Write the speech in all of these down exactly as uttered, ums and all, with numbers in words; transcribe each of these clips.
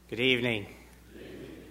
Good evening. I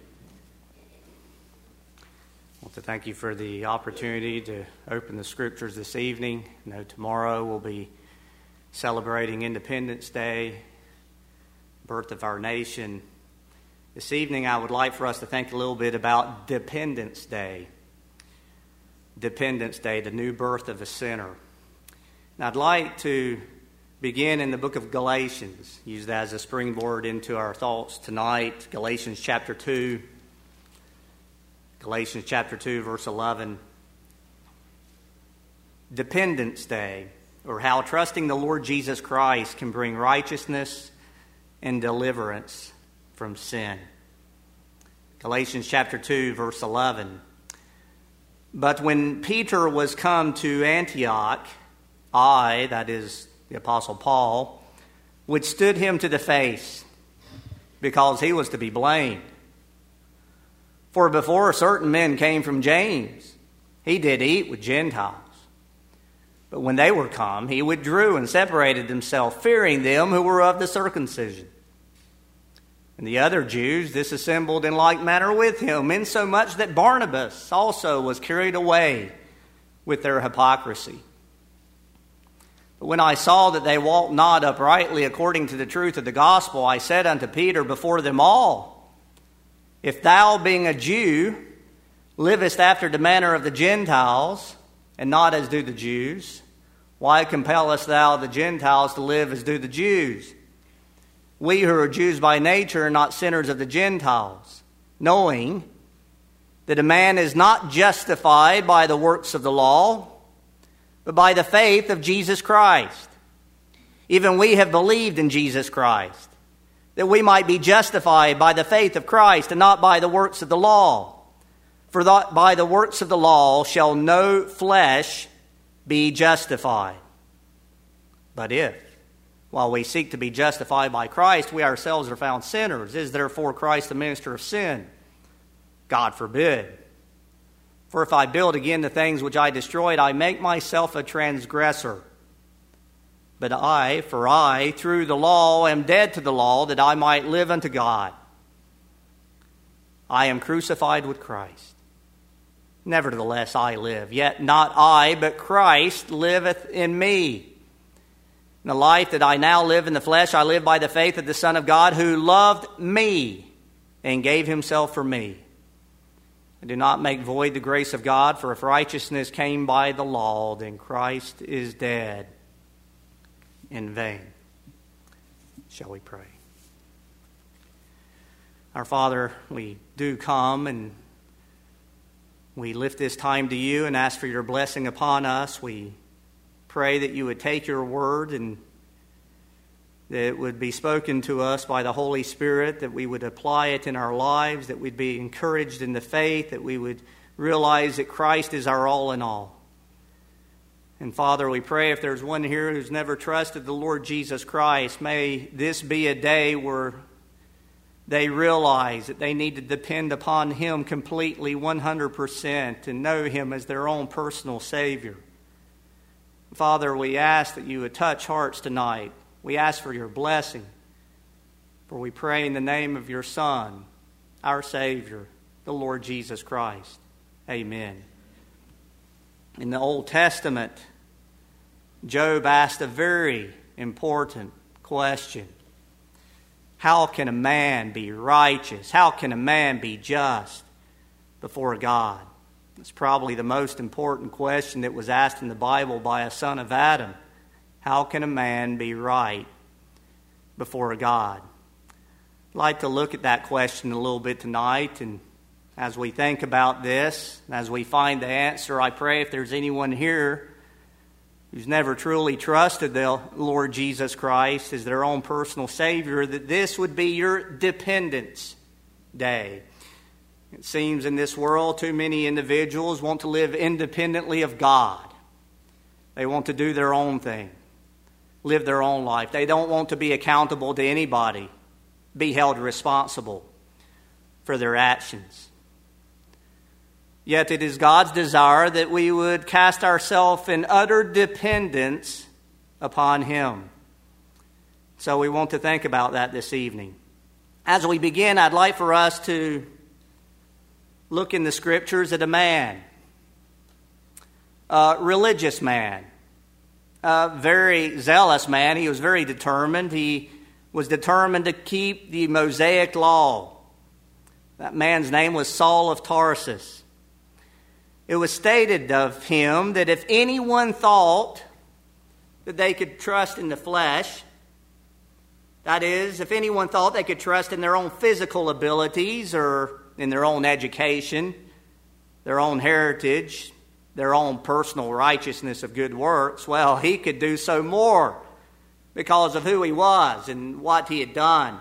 want to thank you for the opportunity to open the scriptures this evening. I know tomorrow we'll be celebrating Independence Day, birth of our nation. This evening I would like for us to think a little bit about Dependence Day. Dependence Day, the new birth of a sinner. And I'd like to begin in the book of Galatians, use that as a springboard into our thoughts tonight. Galatians chapter two. Galatians chapter two, verse eleven. Dependence Day, or how trusting the Lord Jesus Christ can bring righteousness and deliverance from sin. Galatians chapter two, verse eleven. But when Peter was come to Antioch, I, that is the Apostle Paul, withstood him to the face, because he was to be blamed. For before certain men came from James, he did eat with Gentiles. But when they were come, he withdrew and separated himself, fearing them who were of the circumcision. And the other Jews disassembled in like manner with him, insomuch that Barnabas also was carried away with their hypocrisy. But when I saw that they walked not uprightly according to the truth of the gospel, I said unto Peter before them all, If thou, being a Jew, livest after the manner of the Gentiles, and not as do the Jews, why compellest thou the Gentiles to live as do the Jews? We who are Jews by nature are not sinners of the Gentiles, knowing that a man is not justified by the works of the law, but by the faith of Jesus Christ. Even we have believed in Jesus Christ, that we might be justified by the faith of Christ and not by the works of the law. For that by the works of the law shall no flesh be justified. But if, while we seek to be justified by Christ, we ourselves are found sinners, is therefore Christ the minister of sin? God forbid. For if I build again the things which I destroyed, I make myself a transgressor. But I, for I, through the law, am dead to the law, that I might live unto God. I am crucified with Christ. Nevertheless I live, yet not I, but Christ liveth in me. In the life that I now live in the flesh, I live by the faith of the Son of God, who loved me and gave himself for me. I do not make void the grace of God, for if righteousness came by the law, then Christ is dead in vain. Shall we pray? Our Father, we do come and we lift this time to you and ask for your blessing upon us. We pray that you would take your word and that it would be spoken to us by the Holy Spirit, that we would apply it in our lives, that we'd be encouraged in the faith, that we would realize that Christ is our all in all. And Father, we pray if there's one here who's never trusted the Lord Jesus Christ, may this be a day where they realize that they need to depend upon Him completely, one hundred percent, and know Him as their own personal Savior. Father, we ask that you would touch hearts tonight. We ask for your blessing, for we pray in the name of your Son, our Savior, the Lord Jesus Christ. Amen. In the Old Testament, Job asked a very important question. How can a man be righteous? How can a man be just before God? It's probably the most important question that was asked in the Bible by a son of Adam. How can a man be right before God? I'd like to look at that question a little bit tonight, and as we think about this, as we find the answer, I pray if there's anyone here who's never truly trusted the Lord Jesus Christ as their own personal Savior, that this would be your Dependence Day. It seems in this world too many individuals want to live independently of God. They want to do their own thing, live their own life. They don't want to be accountable to anybody, be held responsible for their actions. Yet it is God's desire that we would cast ourselves in utter dependence upon Him. So we want to think about that this evening. As we begin, I'd like for us to look in the Scriptures at a man, a religious man, a very zealous man. He was very determined. He was determined to keep the Mosaic law. That man's name was Saul of Tarsus. It was stated of him that if anyone thought that they could trust in the flesh, that is, if anyone thought they could trust in their own physical abilities or in their own education, their own heritage, their own personal righteousness of good works, well, he could do so more because of who he was and what he had done.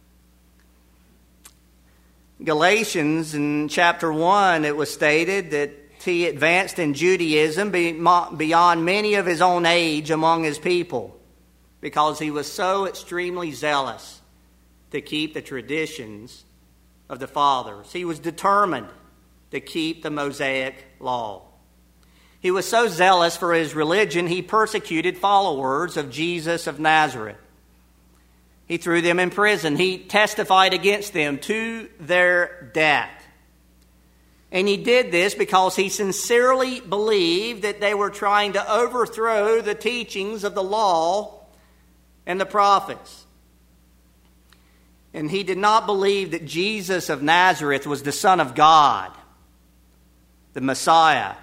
Galatians in chapter one, it was stated that he advanced in Judaism beyond many of his own age among his people because he was so extremely zealous to keep the traditions of the fathers. He was determined to keep the Mosaic law. He was so zealous for his religion, he persecuted followers of Jesus of Nazareth. He threw them in prison. He testified against them to their death. And he did this because he sincerely believed that they were trying to overthrow the teachings of the law and the prophets. And he did not believe that Jesus of Nazareth was the Son of God, the Messiah.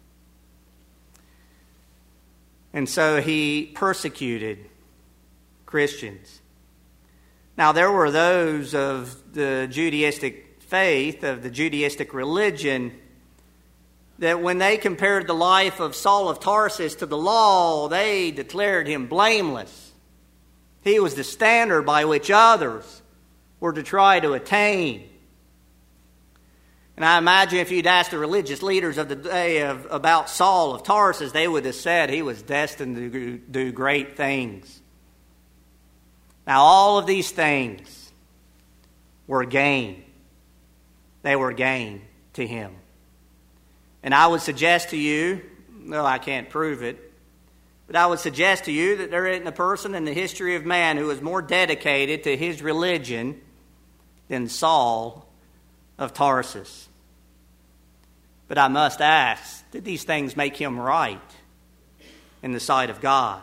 And so he persecuted Christians. Now, there were those of the Judaistic faith, of the Judaistic religion, that when they compared the life of Saul of Tarsus to the law, they declared him blameless. He was the standard by which others were to try to attain. And I imagine if you'd asked the religious leaders of the day of, about Saul of Tarsus, they would have said he was destined to do great things. Now, all of these things were gain. They were gain to him. And I would suggest to you, no, I can't prove it, but I would suggest to you that there isn't a person in the history of man who is more dedicated to his religion than Saul of Tarsus. But I must ask, did these things make him right in the sight of God?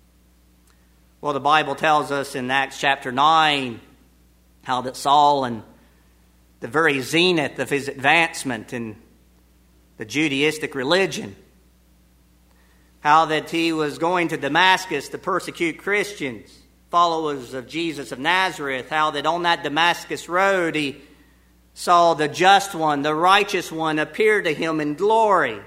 Well, the Bible tells us in Acts chapter nine how that Saul, in the very zenith of his advancement in the Judaistic religion, how that he was going to Damascus to persecute Christians, followers of Jesus of Nazareth, how that on that Damascus road he saw the just one, the righteous one, appear to him in glory.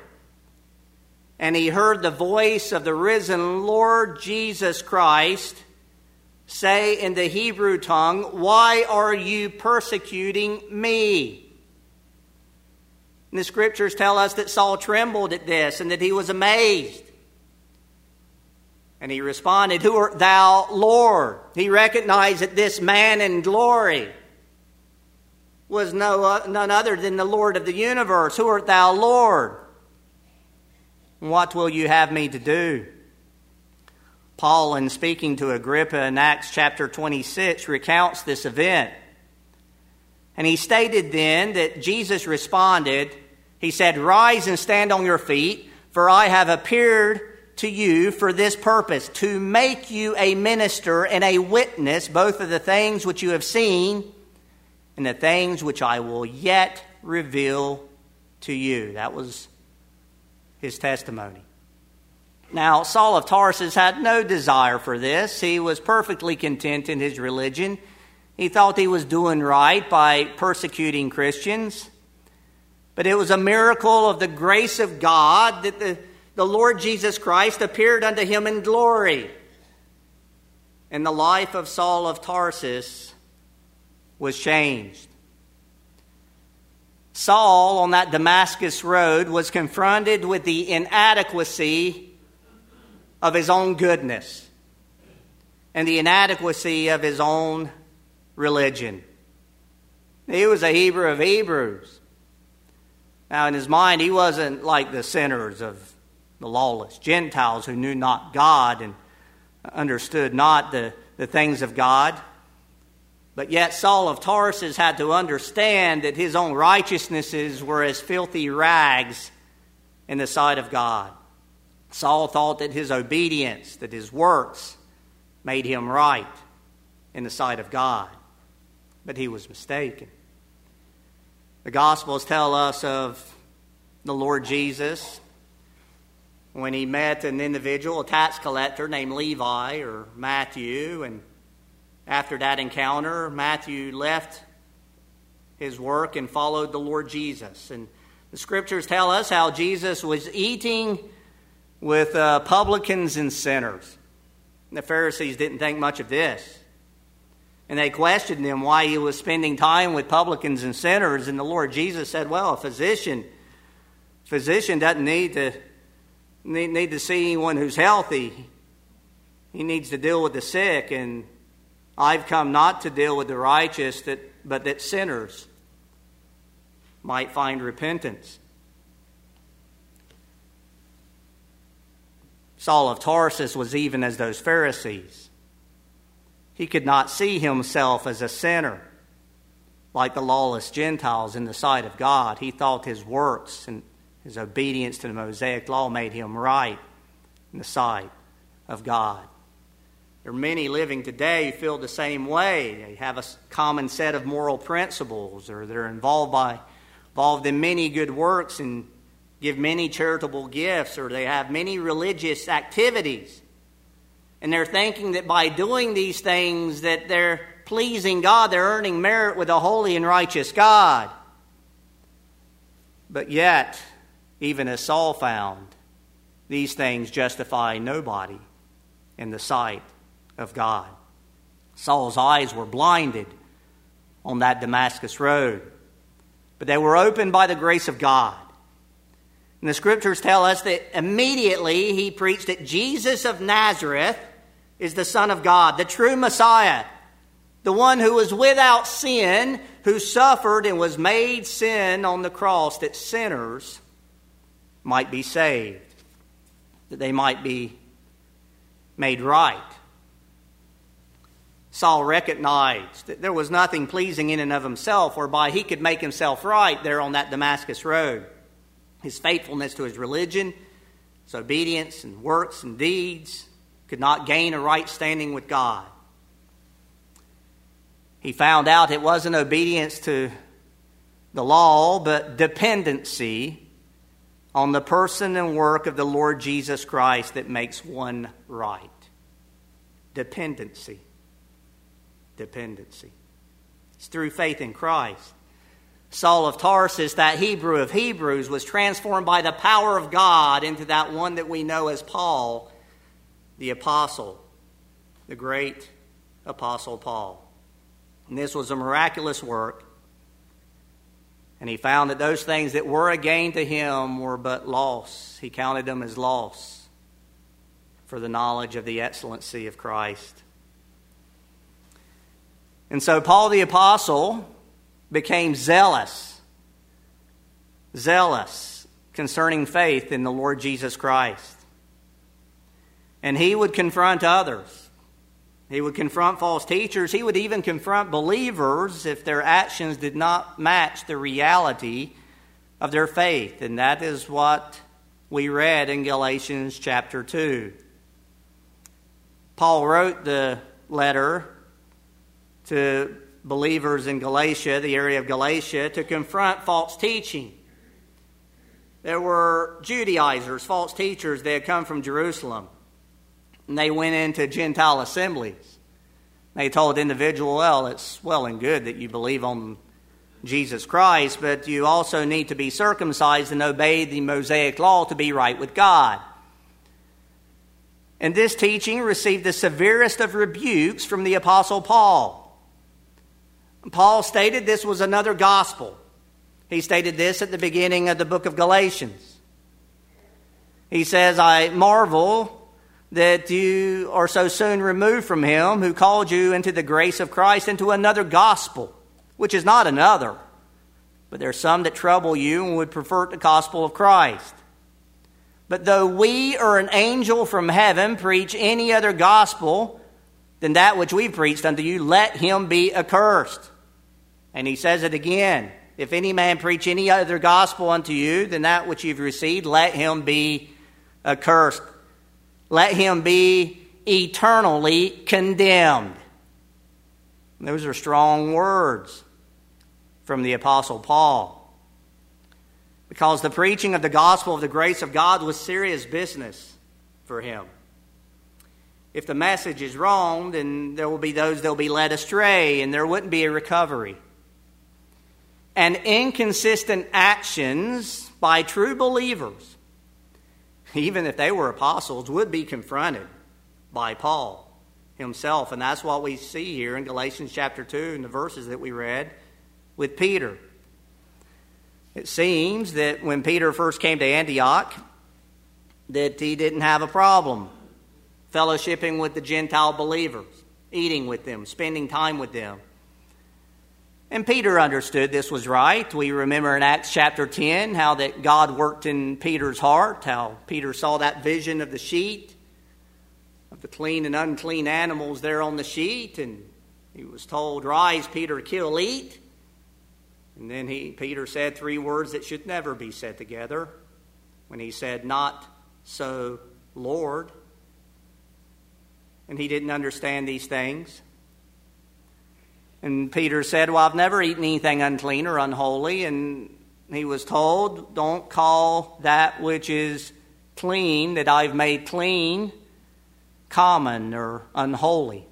And he heard the voice of the risen Lord Jesus Christ say in the Hebrew tongue, "Why are you persecuting me?" And the Scriptures tell us that Saul trembled at this and that he was amazed. And he responded, "Who art thou, Lord?" He recognized that this man in glory was no, none other than the Lord of the universe. "Who art thou, Lord? What will you have me to do?" Paul, in speaking to Agrippa in Acts chapter twenty-six, recounts this event. And he stated then that Jesus responded, he said, "Rise and stand on your feet, for I have appeared to you for this purpose, to make you a minister and a witness both of the things which you have seen and the things which I will yet reveal to you." That was his testimony. Now, Saul of Tarsus had no desire for this. He was perfectly content in his religion. He thought he was doing right by persecuting Christians. But it was a miracle of the grace of God that the, the Lord Jesus Christ appeared unto him in glory. And the life of Saul of Tarsus was changed. Saul, on that Damascus road, was confronted with the inadequacy of his own goodness and the inadequacy of his own religion. He was a Hebrew of Hebrews. Now, in his mind, he wasn't like the sinners of the lawless Gentiles who knew not God and understood not the, the things of God. But yet Saul of Tarsus had to understand that his own righteousnesses were as filthy rags in the sight of God. Saul thought that his obedience, that his works, made him right in the sight of God. But he was mistaken. The Gospels tell us of the Lord Jesus when he met an individual, a tax collector named Levi or Matthew, and after that encounter, Matthew left his work and followed the Lord Jesus. And the Scriptures tell us how Jesus was eating with uh, publicans and sinners. And the Pharisees didn't think much of this. And they questioned him why he was spending time with publicans and sinners. And the Lord Jesus said, well, a physician, physician doesn't need to, need, need to see anyone who's healthy. He needs to deal with the sick. And I've come not to deal with the righteous, that, but that sinners might find repentance. Saul of Tarsus was even as those Pharisees. He could not see himself as a sinner like the lawless Gentiles in the sight of God. He thought his works and his obedience to the Mosaic law made him right in the sight of God. There are many living today who feel the same way. They have a common set of moral principles, or they're involved by involved in many good works and give many charitable gifts, or they have many religious activities. And they're thinking that by doing these things that they're pleasing God, they're earning merit with a holy and righteous God. But yet, even as Saul found, these things justify nobody in the sight of God. Saul's eyes were blinded on that Damascus road, but they were opened by the grace of God. And the Scriptures tell us that immediately he preached that Jesus of Nazareth is the Son of God, the true Messiah, the one who was without sin, who suffered and was made sin on the cross that sinners might be saved, that they might be made right. Saul recognized that there was nothing pleasing in and of himself whereby he could make himself right there on that Damascus road. His faithfulness to his religion, his obedience and works and deeds could not gain a right standing with God. He found out it wasn't obedience to the law, but dependency on the person and work of the Lord Jesus Christ that makes one right. Dependency. Dependency. It's through faith in Christ. Saul of Tarsus, that Hebrew of Hebrews, was transformed by the power of God into that one that we know as Paul, the apostle, the great apostle Paul. And this was a miraculous work. And he found that those things that were a gain to him were but loss. He counted them as loss for the knowledge of the excellency of Christ. And so Paul the apostle became zealous, zealous concerning faith in the Lord Jesus Christ. And he would confront others. He would confront false teachers. He would even confront believers if their actions did not match the reality of their faith. And that is what we read in Galatians chapter two. Paul wrote the letter to believers in Galatia, the area of Galatia, to confront false teaching. There were Judaizers, false teachers. They had come from Jerusalem. And they went into Gentile assemblies. They told individuals, well, it's well and good that you believe on Jesus Christ, but you also need to be circumcised and obey the Mosaic law to be right with God. And this teaching received the severest of rebukes from the Apostle Paul. Paul stated this was another gospel. He stated this at the beginning of the book of Galatians. He says, I marvel that you are so soon removed from him who called you into the grace of Christ into another gospel, which is not another. But there are some that trouble you and would pervert the gospel of Christ. But though we or an angel from heaven preach any other gospel than that which we've preached unto you, let him be accursed. And he says it again. If any man preach any other gospel unto you than that which you've received, let him be accursed. Let him be eternally condemned. Those are strong words from the Apostle Paul. Because the preaching of the gospel of the grace of God was serious business for him. If the message is wrong, then there will be those that will be led astray, and there wouldn't be a recovery. And inconsistent actions by true believers, even if they were apostles, would be confronted by Paul himself. And that's what we see here in Galatians chapter two in the verses that we read with Peter. It seems that when Peter first came to Antioch, that he didn't have a problem fellowshipping with the Gentile believers, eating with them, spending time with them. And Peter understood this was right. We remember in Acts chapter ten how that God worked in Peter's heart, how Peter saw that vision of the sheet, of the clean and unclean animals there on the sheet, and he was told, "Rise, Peter, kill, eat." And then he, Peter said three words that should never be said together when he said, "Not so, Lord." And he didn't understand these things. And Peter said, "Well, I've never eaten anything unclean or unholy." And he was told, "Don't call that which is clean, that I've made clean, common or unholy."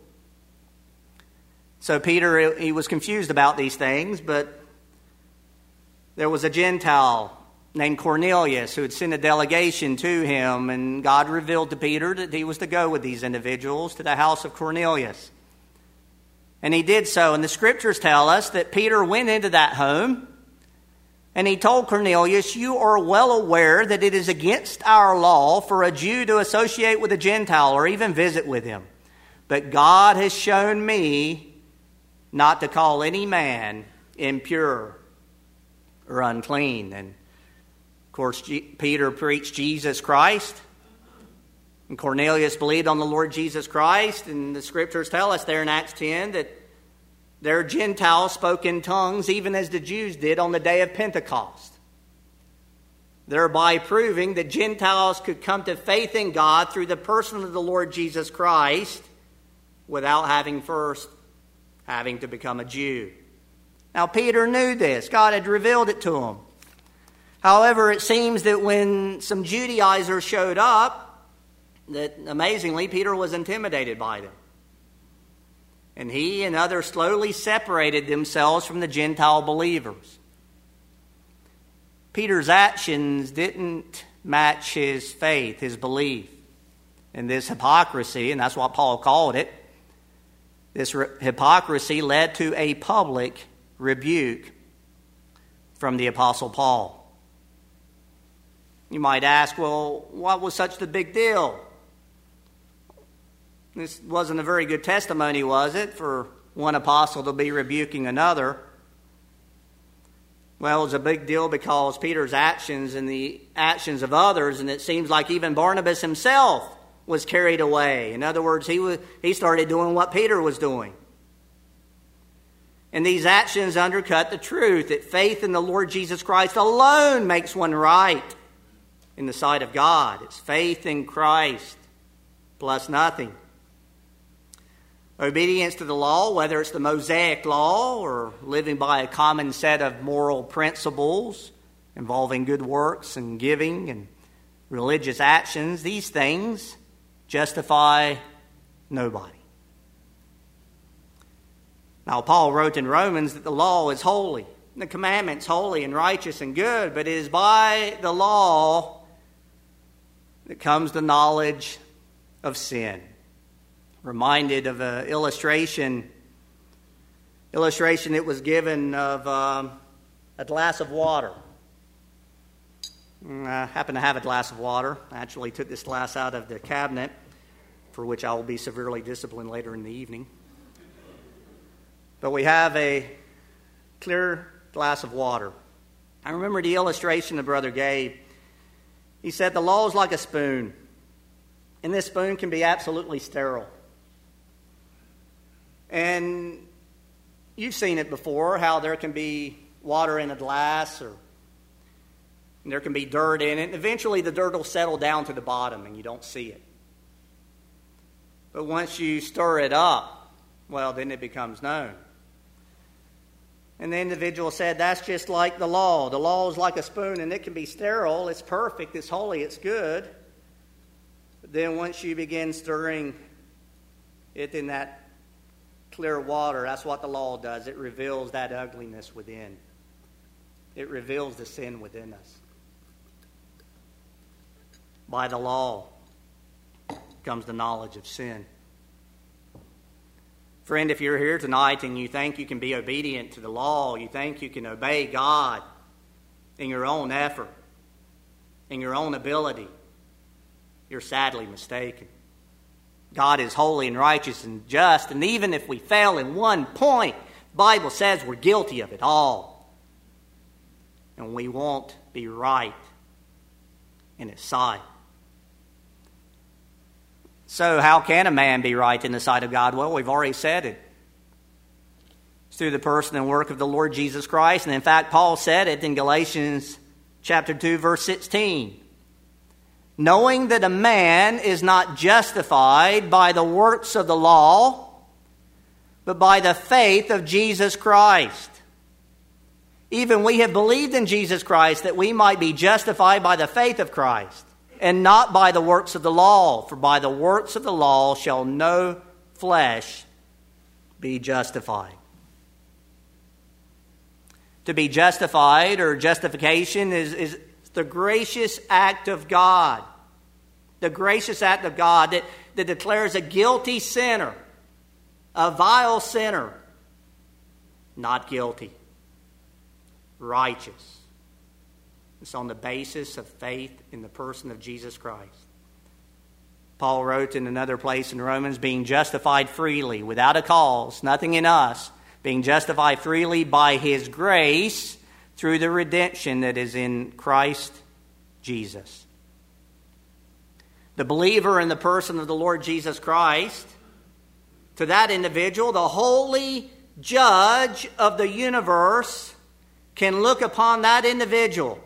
So Peter, he was confused about these things, but there was a Gentile named Cornelius who had sent a delegation to him, and God revealed to Peter that he was to go with these individuals to the house of Cornelius. And he did so, and the scriptures tell us that Peter went into that home, and he told Cornelius, "You are well aware that it is against our law for a Jew to associate with a Gentile or even visit with him. But God has shown me not to call any man impure or unclean." And of course, G- Peter preached Jesus Christ, and Cornelius believed on the Lord Jesus Christ. And the scriptures tell us there in Acts ten that their Gentiles spoke in tongues even as the Jews did on the day of Pentecost, thereby proving that Gentiles could come to faith in God through the person of the Lord Jesus Christ without having first having to become a Jew. Now, Peter knew this. God had revealed it to him. However, it seems that when some Judaizers showed up, that amazingly, Peter was intimidated by them. And he and others slowly separated themselves from the Gentile believers. Peter's actions didn't match his faith, his belief. And this hypocrisy, and that's what Paul called it, this re- hypocrisy led to a public rebuke from the Apostle Paul. You might ask, well, what was such the big deal? This wasn't a very good testimony, was it, for one apostle to be rebuking another? Well, it was a big deal because Peter's actions and the actions of others, and it seems like even Barnabas himself was carried away. In other words, he was, he started doing what Peter was doing. And these actions undercut the truth that faith in the Lord Jesus Christ alone makes one right in the sight of God. It's faith in Christ plus nothing. Obedience to the law, whether it's the Mosaic law or living by a common set of moral principles involving good works and giving and religious actions, these things justify nobody. Now, Paul wrote in Romans that the law is holy, and the commandment's holy and righteous and good, but it is by the law that comes the knowledge of sin. Reminded of an illustration, illustration that was given of um, a glass of water. I happen to have a glass of water. I actually took this glass out of the cabinet, for which I will be severely disciplined later in the evening. But we have a clear glass of water. I remember the illustration the brother gave. He said the law is like a spoon, and this spoon can be absolutely sterile. And you've seen it before, how there can be water in a glass, or and there can be dirt in it. And eventually the dirt will settle down to the bottom and you don't see it. But once you stir it up, well, then it becomes known. And the individual said, that's just like the law. The law is like a spoon, and it can be sterile. It's perfect. It's holy. It's good. But then once you begin stirring it in that clear water, that's what the law does. It reveals that ugliness within. It reveals the sin within us. By the law comes the knowledge of sin. Friend, if you're here tonight and you think you can be obedient to the law, you think you can obey God in your own effort, in your own ability, you're sadly mistaken. God is holy and righteous and just, and even if we fail in one point, the Bible says we're guilty of it all. And we won't be right in His sight. So how can a man be right in the sight of God? Well, we've already said it. It's through the person and work of the Lord Jesus Christ. And in fact, Paul said it in Galatians chapter two, verse sixteen. Knowing that a man is not justified by the works of the law, but by the faith of Jesus Christ. Even we have believed in Jesus Christ that we might be justified by the faith of Christ, and not by the works of the law. For by the works of the law shall no flesh be justified. To be justified, or justification, is, is the gracious act of God. The gracious act of God that, that declares a guilty sinner, a vile sinner, not guilty, righteous. It's on the basis of faith in the person of Jesus Christ. Paul wrote in another place in Romans, being justified freely, without a cause, nothing in us, being justified freely by His grace through the redemption that is in Christ Jesus. The believer in the person of the Lord Jesus Christ, to that individual, the holy judge of the universe can look upon that individual.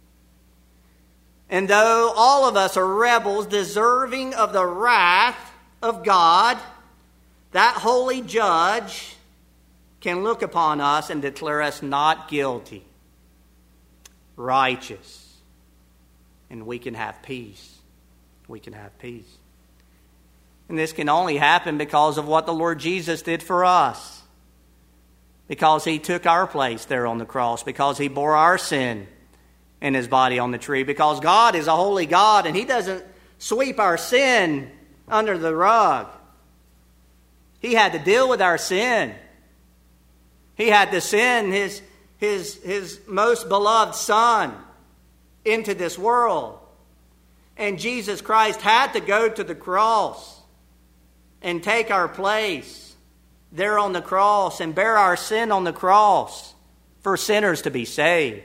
And though all of us are rebels deserving of the wrath of God, that holy judge can look upon us and declare us not guilty, righteous, and we can have peace. We can have peace. And this can only happen because of what the Lord Jesus did for us. Because He took our place there on the cross. Because He bore our sin in His body on the tree. Because God is a holy God, and He doesn't sweep our sin under the rug. He had to deal with our sin. He had to send His, his, his most beloved Son into this world. And Jesus Christ had to go to the cross and take our place there on the cross and bear our sin on the cross for sinners to be saved.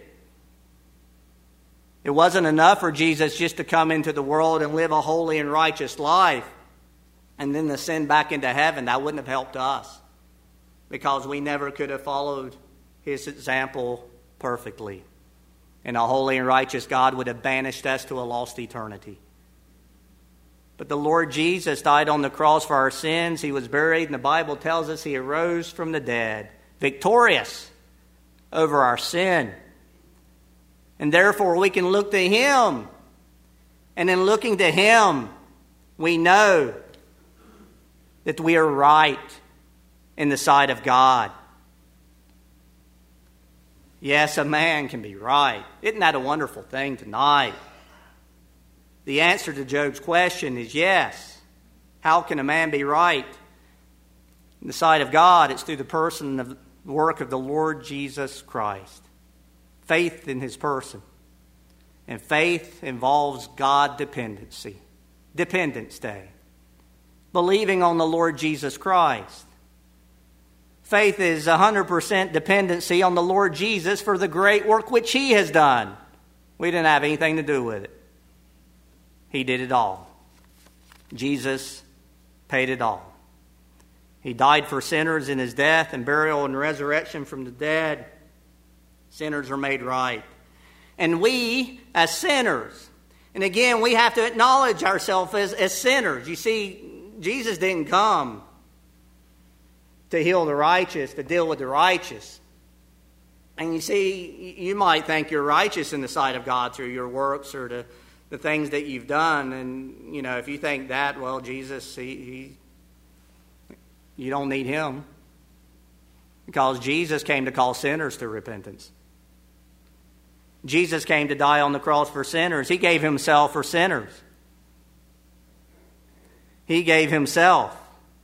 It wasn't enough for Jesus just to come into the world and live a holy and righteous life and then to send back into heaven. That wouldn't have helped us because we never could have followed His example perfectly. And a holy and righteous God would have banished us to a lost eternity. But the Lord Jesus died on the cross for our sins. He was buried, and the Bible tells us He arose from the dead, victorious over our sin. And therefore we can look to Him. And in looking to Him, we know that we are right in the sight of God. Yes, a man can be right. Isn't that a wonderful thing tonight? The answer to Job's question is yes. How can a man be right in the sight of God? It's through the person of the work of the Lord Jesus Christ. Faith in His person. And faith involves God dependency. Dependence Day. Believing on the Lord Jesus Christ. Faith is one hundred percent dependency on the Lord Jesus for the great work which He has done. We didn't have anything to do with it. He did it all. Jesus paid it all. He died for sinners in his death and burial and resurrection from the dead. Sinners are made right. And we, as sinners, and again, we have to acknowledge ourselves as, as sinners. You see, Jesus didn't come to heal the righteous, to deal with the righteous. And you see, you might think you're righteous in the sight of God through your works or the, the things that you've done. And, you know, if you think that, well, Jesus, he, he you don't need him. Because Jesus came to call sinners to repentance. Jesus came to die on the cross for sinners. He gave himself for sinners. He gave himself.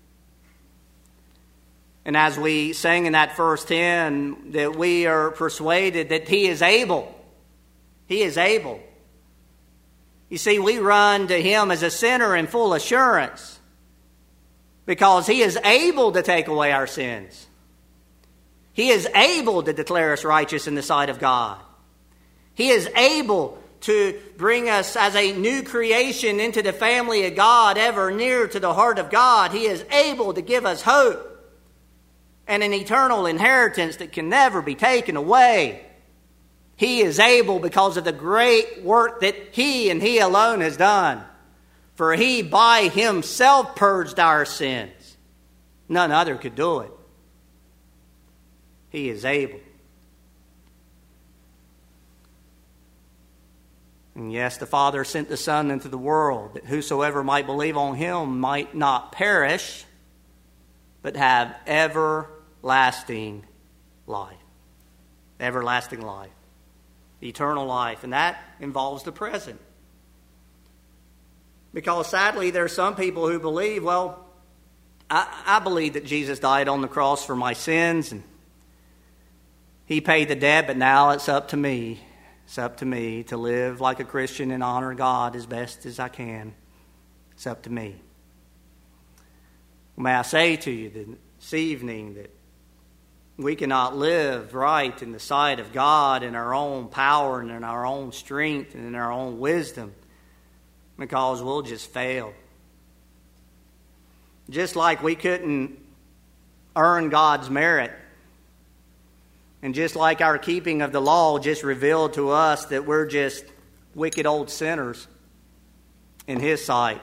And as we sang in that first hymn, that we are persuaded that he is able. He is able. You see, we run to him as a sinner in full assurance because he is able to take away our sins. He is able to declare us righteous in the sight of God. He is able to bring us as a new creation into the family of God, ever near to the heart of God. He is able to give us hope and an eternal inheritance that can never be taken away. He is able because of the great work that he and he alone has done. For he by himself purged our sins. None other could do it. He is able. And yes, the Father sent the Son into the world, that whosoever might believe on him might not perish, but have everlasting life. Everlasting life. Eternal life. And that involves the present. Because sadly, there are some people who believe, well, I, I believe that Jesus died on the cross for my sins, and he paid the debt, but now it's up to me. It's up to me to live like a Christian and honor God as best as I can. It's up to me. May I say to you this evening that we cannot live right in the sight of God in our own power and in our own strength and in our own wisdom, because we'll just fail. Just like we couldn't earn God's merit. And just like our keeping of the law just revealed to us that we're just wicked old sinners in his sight.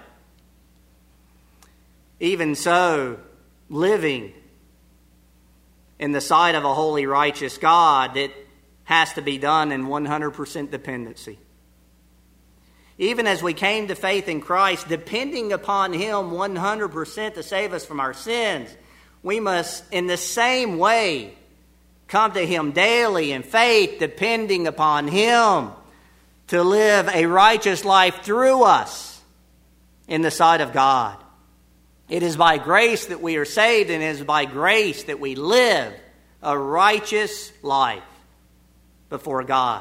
Even so, living in the sight of a holy, righteous God, that has to be done in one hundred percent dependency. Even as we came to faith in Christ, depending upon him one hundred percent to save us from our sins, we must, in the same way, come to him daily in faith, depending upon him to live a righteous life through us in the sight of God. It is by grace that we are saved, and it is by grace that we live a righteous life before God.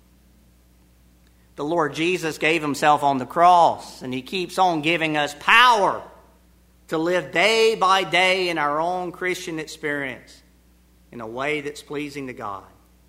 The Lord Jesus gave himself on the cross, and he keeps on giving us power to live day by day in our own Christian experience in a way that's pleasing to God.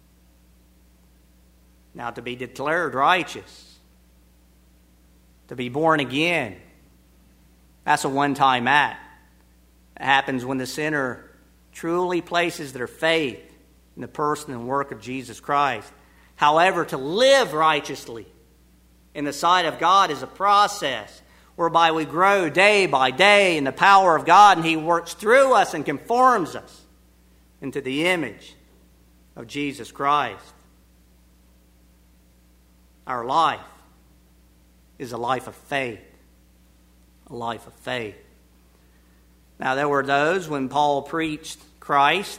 Now, to be declared righteous, to be born again, that's a one-time act. It happens when the sinner truly places their faith in the person and work of Jesus Christ. However, to live righteously in the sight of God is a process whereby we grow day by day in the power of God, and he works through us and conforms us into the image of Jesus Christ. Our life is a life of faith. A life of faith. Now, there were those when Paul preached Christ.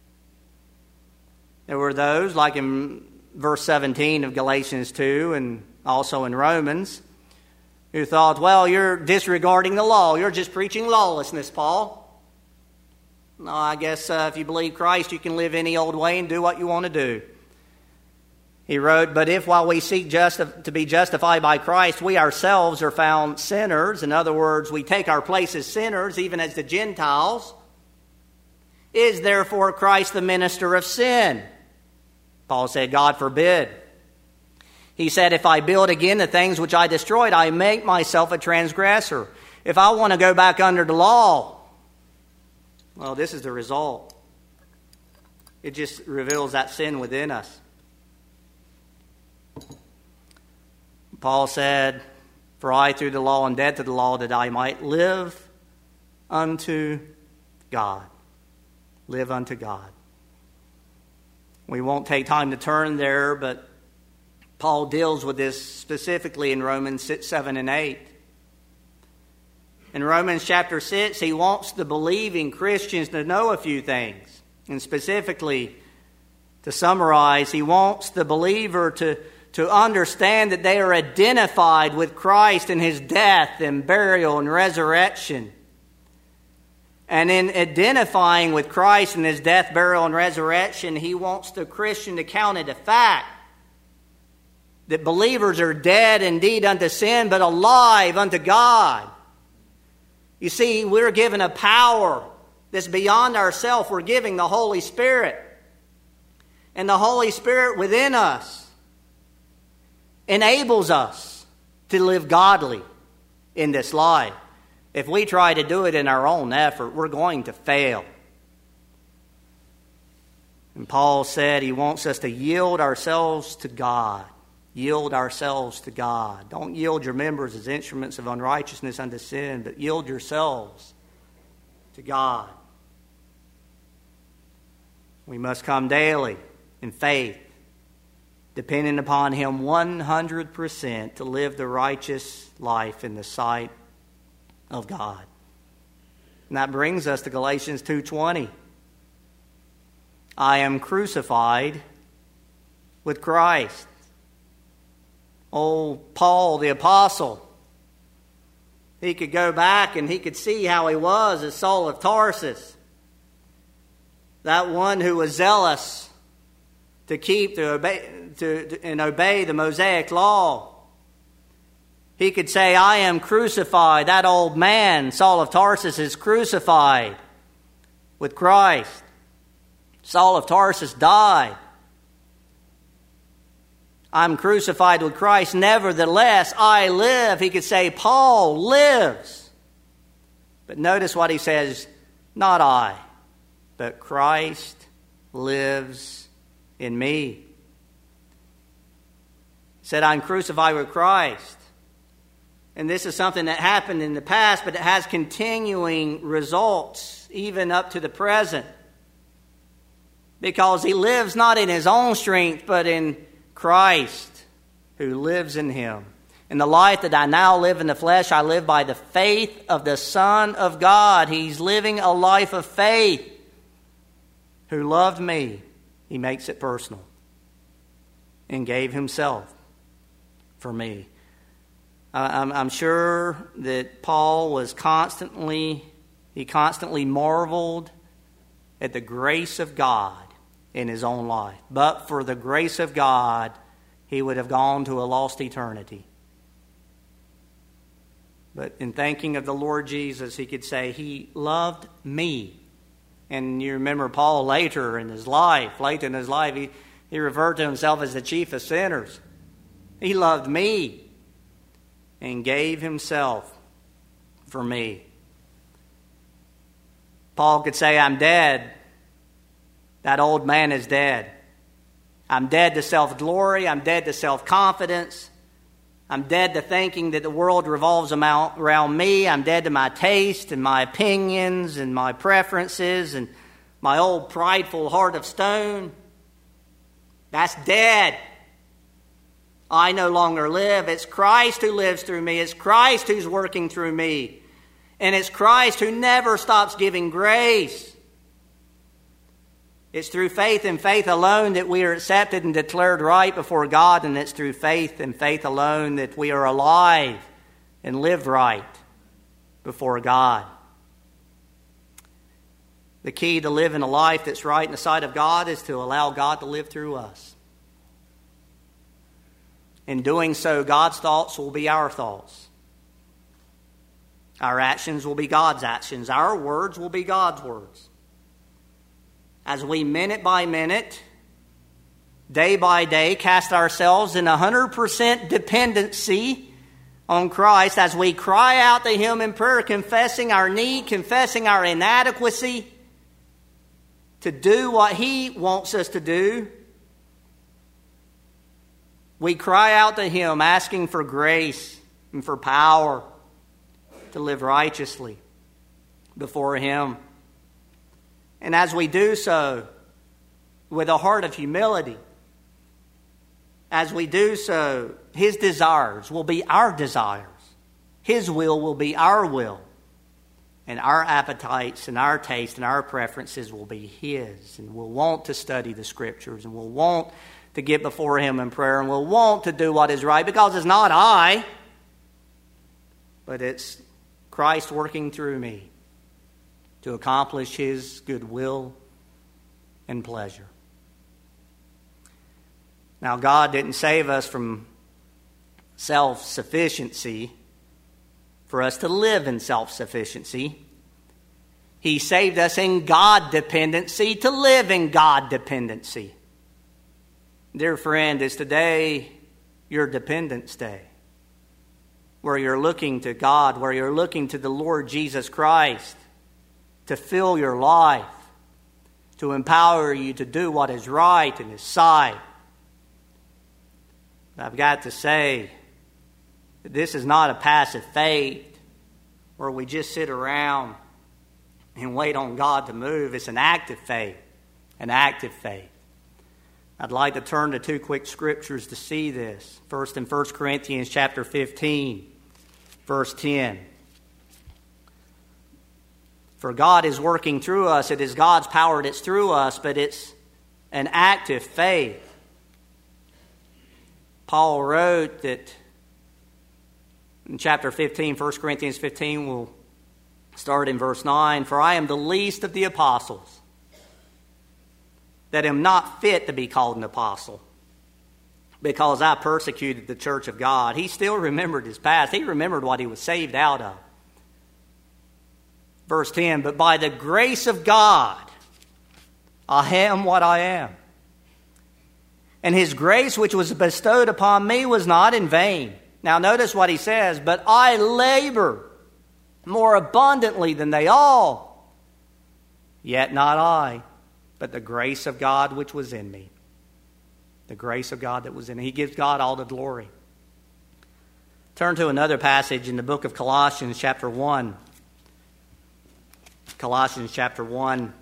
There were those, like in verse seventeen of Galatians two and also in Romans, who thought, well, you're disregarding the law. You're just preaching lawlessness, Paul. No, I guess uh, if you believe Christ, you can live any old way and do what you want to do. He wrote, but if while we seek justi- to be justified by Christ, we ourselves are found sinners, in other words, we take our place as sinners, even as the Gentiles, is therefore Christ the minister of sin? Paul said, God forbid. He said, if I build again the things which I destroyed, I make myself a transgressor. If I want to go back under the law, Well, this is the result. It just reveals that sin within us. Paul said, "For I through the law and death of the law that I might live unto God." Live unto God. We won't take time to turn there, but Paul deals with this specifically in Romans six, seven, and eight. In Romans chapter six, he wants the believing Christians to know a few things. And specifically, to summarize, he wants the believer to, to understand that they are identified with Christ in his death and burial and resurrection. And in identifying with Christ in his death, burial, and resurrection, he wants the Christian to count it a fact that believers are dead indeed unto sin, but alive unto God. You see, we're given a power that's beyond ourselves. We're giving the Holy Spirit. And the Holy Spirit within us enables us to live godly in this life. If we try to do it in our own effort, we're going to fail. And Paul said he wants us to yield ourselves to God. Yield ourselves to God. Don't yield your members as instruments of unrighteousness unto sin, but yield yourselves to God. We must come daily in faith, depending upon Him one hundred percent to live the righteous life in the sight of God. And that brings us to Galatians two twenty. I am crucified with Christ. Oh, Paul the apostle, he could go back and he could see how he was as Saul of Tarsus. That one who was zealous to keep to obey, to, to, and obey the Mosaic law. He could say, I am crucified. That old man, Saul of Tarsus, is crucified with Christ. Saul of Tarsus died. I'm crucified with Christ. Nevertheless, I live. He could say, Paul lives. But notice what he says, not I, but Christ lives in me. He said, I'm crucified with Christ. And this is something that happened in the past, but it has continuing results even up to the present. Because he lives not in his own strength, but in Christ who lives in him. In the life that I now live in the flesh, I live by the faith of the Son of God. He's living a life of faith. Who loved me, he makes it personal, and gave himself for me. I'm, I'm sure that Paul was constantly, he constantly marveled at the grace of God in his own life. But for the grace of God, he would have gone to a lost eternity. But in thinking of the Lord Jesus, he could say, he loved me. And you remember Paul later in his life, late in his life, he, he referred to himself as the chief of sinners. He loved me and gave himself for me. Paul could say, I'm dead. That old man is dead. I'm dead to self-glory. I'm dead to self-confidence. I'm dead to thinking that the world revolves around me. I'm dead to my taste and my opinions and my preferences and my old prideful heart of stone. That's dead. I no longer live. It's Christ who lives through me. It's Christ who's working through me. And it's Christ who never stops giving grace. It's through faith and faith alone that we are accepted and declared right before God, and it's through faith and faith alone that we are alive and live right before God. The key to living a life that's right in the sight of God is to allow God to live through us. In doing so, God's thoughts will be our thoughts. Our actions will be God's actions. Our words will be God's words. As we minute by minute, day by day, cast ourselves in one hundred percent dependency on Christ, as we cry out to Him in prayer, confessing our need, confessing our inadequacy, to do what He wants us to do, we cry out to Him asking for grace and for power to live righteously before Him. And as we do so with a heart of humility, as we do so, His desires will be our desires. His will will be our will. And our appetites and our taste and our preferences will be His. And we'll want to study the Scriptures, and we'll want to get before Him in prayer, and we'll want to do what is right, because it's not I, but it's Christ working through me to accomplish His good will and pleasure. Now, God didn't save us from self-sufficiency for us to live in self-sufficiency. He saved us in God-dependency to live in God-dependency. Dear friend, is today your Dependence Day, where you're looking to God, where you're looking to the Lord Jesus Christ to fill your life, to empower you to do what is right in His sight. I've got to say that this is not a passive faith where we just sit around and wait on God to move. It's an active faith, an active faith. I'd like to turn to two quick scriptures to see this. First, in First Corinthians chapter fifteen, verse ten. For God is working through us. It is God's power that's through us, but it's an active faith. Paul wrote that in chapter fifteen, First Corinthians fifteen, we'll start in verse nine. For I am the least of the apostles, that am not fit to be called an apostle, because I persecuted the church of God. He still remembered his past. He remembered what he was saved out of. Verse ten, but by the grace of God, I am what I am. And His grace which was bestowed upon me was not in vain. Now notice what he says, but I labor more abundantly than they all. Yet not I, but the grace of God which was in me. The grace of God that was in me. He gives God all the glory. Turn to another passage in the book of Colossians chapter one. Colossians chapter one.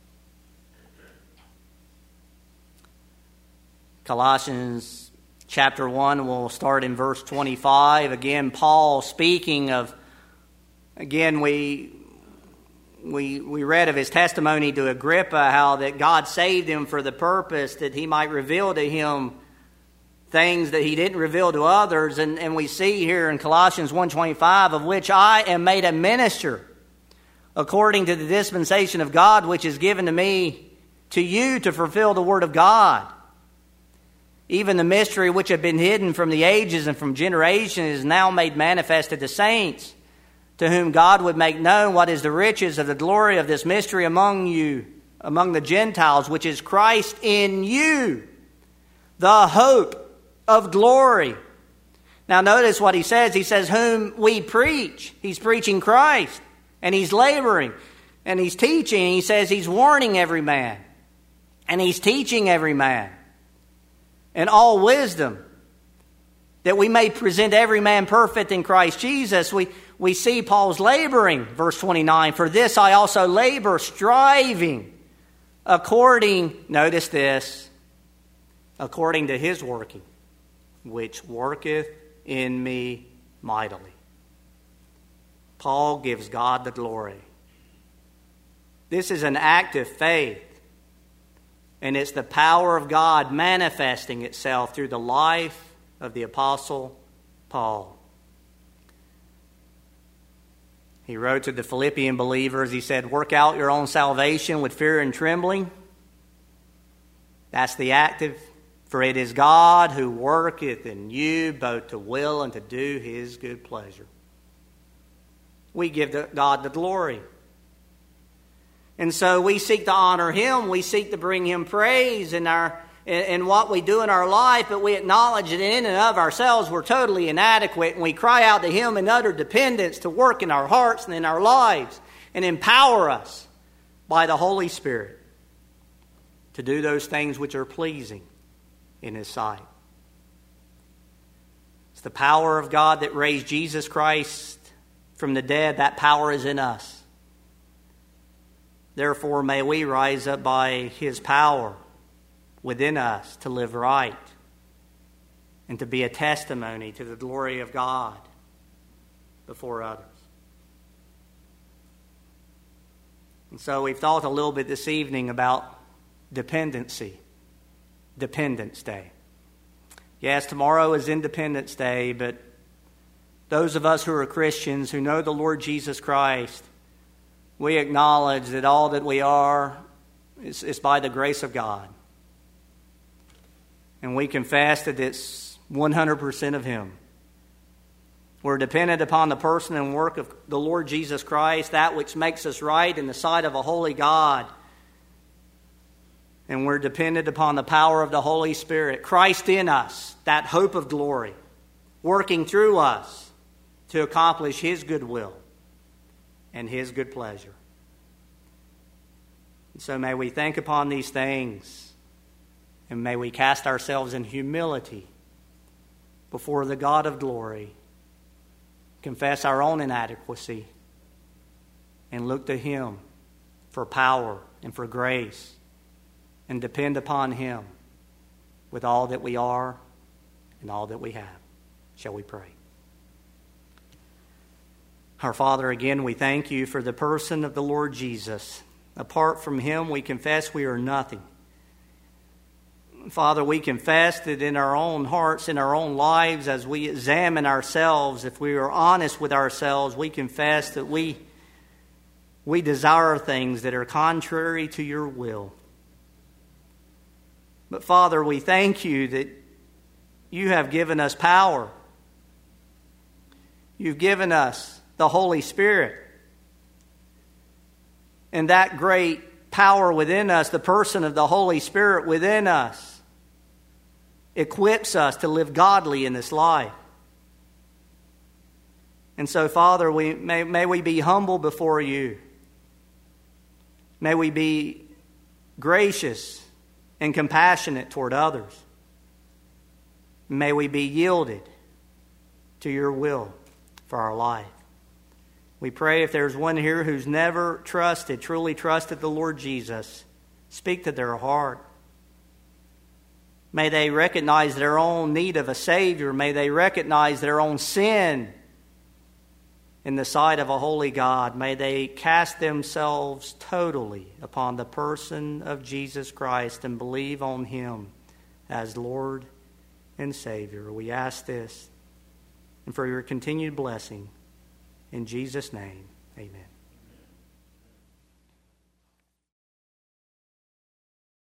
Colossians chapter one, we'll start in verse twenty-five. Again, Paul speaking of, again, we we we read of his testimony to Agrippa, how that God saved him for the purpose that he might reveal to him things that he didn't reveal to others. And, and we see here in Colossians one twenty-five, of which I am made a minister, according to the dispensation of God, which is given to me to you to fulfill the word of God. Even the mystery which had been hidden from the ages and from generations is now made manifest to the saints, to whom God would make known what is the riches of the glory of this mystery among you, among the Gentiles, which is Christ in you, the hope of glory. Now notice what he says. He says, whom we preach. He's preaching Christ, and he's laboring, and he's teaching. He says he's warning every man, and he's teaching every man in all wisdom, that we may present every man perfect in Christ Jesus. We, we see Paul's laboring, verse twenty-nine, for this I also labor, striving according, notice this, according to his working, which worketh in me mightily. Paul gives God the glory. This is an act of faith. And it's the power of God manifesting itself through the life of the Apostle Paul. He wrote to the Philippian believers, he said, work out your own salvation with fear and trembling. That's the active. For it is God who worketh in you both to will and to do his good pleasure. We give God the glory. And so we seek to honor him. We seek to bring him praise in our in, in what we do in our life, but we acknowledge that in and of ourselves we're totally inadequate, and we cry out to him in utter dependence to work in our hearts and in our lives and empower us by the Holy Spirit. to do those things which are pleasing in His sight. It's the power of God that raised Jesus Christ from the dead. That power is in us. Therefore, may we rise up by His power within us to live right and to be a testimony to the glory of God before others. And so we've thought a little bit this evening about dependency, Dependence Day. Yes, tomorrow is Independence Day, but those of us who are Christians, who know the Lord Jesus Christ, we acknowledge that all that we are is, is by the grace of God. And we confess that it's one hundred percent of Him. We're dependent upon the person and work of the Lord Jesus Christ, that which makes us right in the sight of a holy God. And we're dependent upon the power of the Holy Spirit, Christ in us, that hope of glory, working through us to accomplish His good will and His good pleasure. And so may we think upon these things, and may we cast ourselves in humility before the God of glory, confess our own inadequacy, and look to Him for power and for grace, and depend upon Him with all that we are and all that we have. Shall we pray? Our Father, again, we thank You for the person of the Lord Jesus. Apart from Him, we confess we are nothing. Father, we confess that in our own hearts, in our own lives, as we examine ourselves, if we are honest with ourselves, we confess that we, we desire things that are contrary to Your will. But Father, we thank You that You have given us power. You've given us the Holy Spirit. And that great power within us, the person of the Holy Spirit within us, equips us to live godly in this life. And so, Father, we may, may we be humble before You. May we be gracious and compassionate toward others. May we be yielded to Your will for our life. We pray if there's one here who's never trusted, truly trusted the Lord Jesus, speak to their heart. May they recognize their own need of a Savior. May they recognize their own sin in the sight of a holy God. May they cast themselves totally upon the person of Jesus Christ and believe on Him as Lord and Savior. We ask this, and for Your continued blessing. In Jesus' name, amen.